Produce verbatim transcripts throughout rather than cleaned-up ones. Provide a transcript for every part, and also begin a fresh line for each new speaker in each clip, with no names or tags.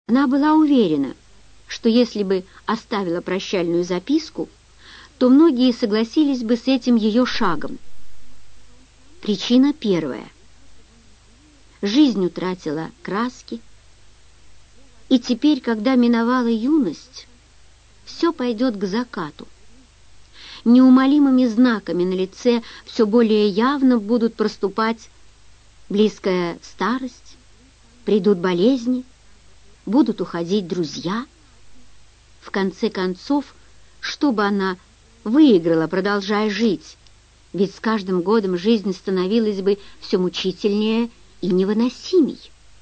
Она была уверена, что если бы оставила прощальную записку, то многие согласились бы с этим ее шагом. Причина первая. Жизнь утратила краски, и теперь, когда миновала юность, все пойдет к закату. Неумолимыми знаками на лице все более явно будут проступать близкая старость, придут болезни, будут уходить друзья. В конце концов, что бы она выиграла, продолжая жить? Ведь с каждым годом жизнь становилась бы все мучительнее и невыносимей.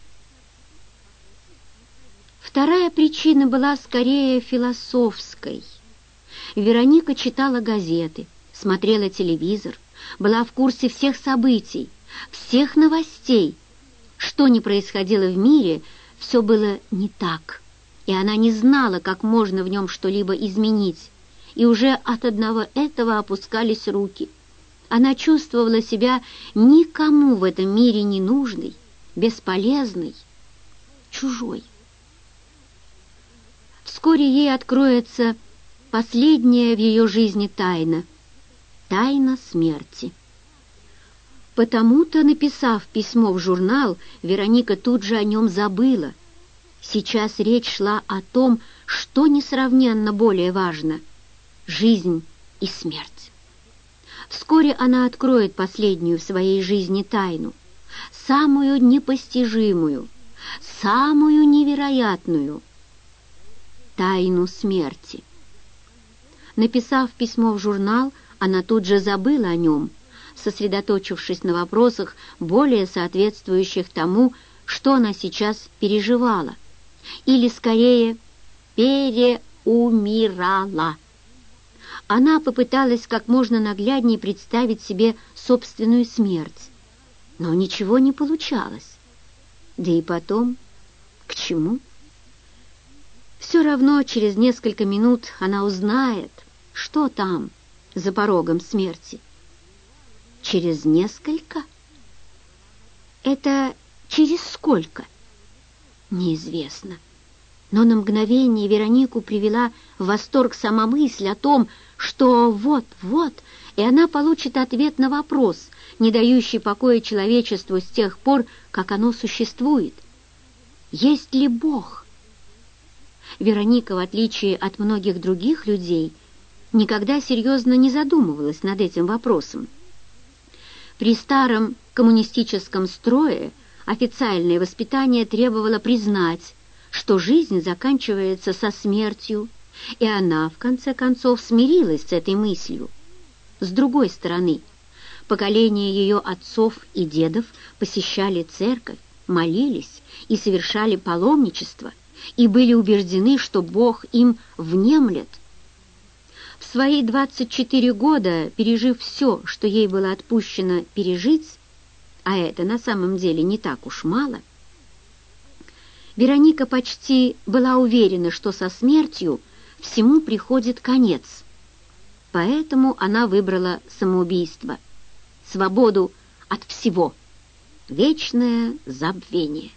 Вторая причина была скорее философской. Вероника читала газеты, смотрела телевизор, была в курсе всех событий, всех новостей. Что ни происходило в мире, все было не так, и она не знала, как можно в нем что-либо изменить, и уже от одного этого опускались руки. Она чувствовала себя никому в этом мире не нужной, бесполезной, чужой. Вскоре ей откроется последняя в ее жизни тайна — тайна смерти. Потому-то, написав письмо в журнал, Вероника тут же о нем забыла. Сейчас речь шла о том, что несравненно более важно — жизнь и смерть. Вскоре она откроет последнюю в своей жизни тайну, самую непостижимую, самую невероятную — тайну смерти. Написав письмо в журнал, она тут же забыла о нем, сосредоточившись на вопросах, более соответствующих тому, что она сейчас переживала, или, скорее, переумирала. Она попыталась как можно нагляднее представить себе собственную смерть, но ничего не получалось. Да и потом, к чему? Все равно через несколько минут она узнает, что там за порогом смерти. Через несколько? Это через сколько? Неизвестно. Но на мгновение Веронику привела в восторг сама мысль о том, что вот-вот, и она получит ответ на вопрос, не дающий покоя человечеству с тех пор, как оно существует. Есть ли Бог? Вероника, в отличие от многих других людей, никогда серьезно не задумывалась над этим вопросом. При старом коммунистическом строе официальное воспитание требовало признать, что жизнь заканчивается со смертью, и она, в конце концов, смирилась с этой мыслью. С другой стороны, поколения ее отцов и дедов посещали церковь, молились и совершали паломничество, и были убеждены, что Бог им внемлет. В свои двадцать четыре года, пережив все, что ей было отпущено пережить, а это на самом деле не так уж мало, Вероника почти была уверена, что со смертью всему приходит конец. Поэтому она выбрала самоубийство, свободу от всего, вечное забвение.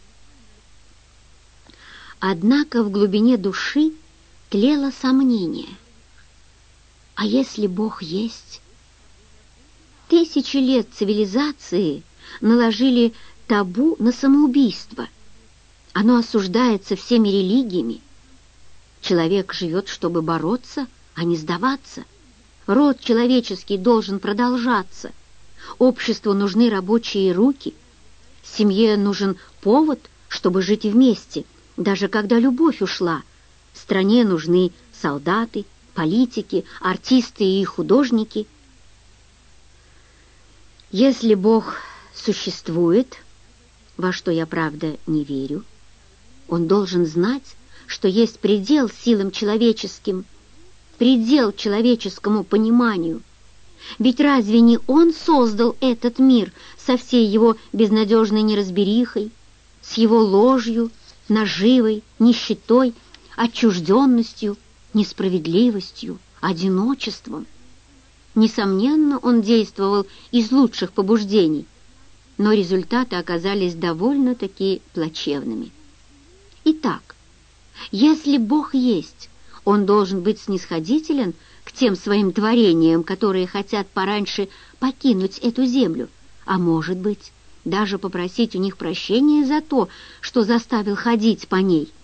Однако в глубине души тлело сомнение. А если Бог есть? Тысячи лет цивилизации наложили табу на самоубийство. Оно осуждается всеми религиями. Человек живет, чтобы бороться, а не сдаваться. Род человеческий должен продолжаться. Обществу нужны рабочие руки. Семье нужен повод, чтобы жить вместе, даже когда любовь ушла. Стране нужны солдаты, политики, артисты и художники. Если Бог существует, во что я, правда, не верю, Он должен знать, что есть предел силам человеческим, предел человеческому пониманию. Ведь разве не Он создал этот мир со всей его безнадежной неразберихой, с его ложью, наживой, нищетой, отчужденностью, несправедливостью, одиночеством? Несомненно, Он действовал из лучших побуждений, но результаты оказались довольно-таки плачевными. Итак, Если Бог есть, Он должен быть снисходителен к тем своим творениям, которые хотят пораньше покинуть эту землю, а может быть, даже попросить у них прощения за то, что заставил ходить по ней.